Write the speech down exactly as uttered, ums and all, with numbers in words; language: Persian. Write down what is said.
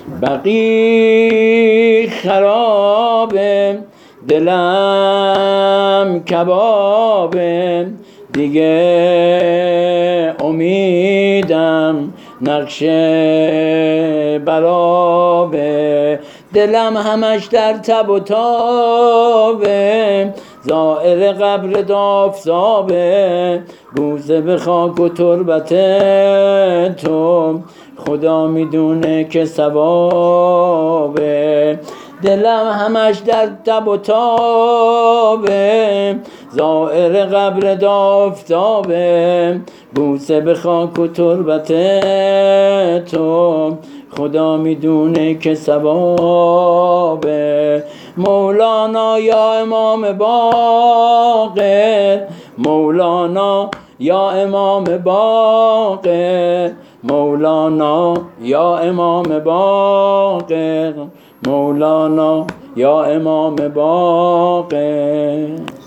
بقی خرابه، دلم کبابه، دیگه امیدم نقش برابه. دلم همش در تب و تابه، زائر قبر دافتابه، بوسه به خاک و تربت تو خدا میدونه که ثوابه. دلم همش در تب و تابه، زائر قبر دافتابه، بوسه به خاک و تربت تو خدا میدونه که ثوابه. مولانا یا امام باقر، مولانا یا امام باقر، مولانا یا امام باقر، مولانا یا امام باقر.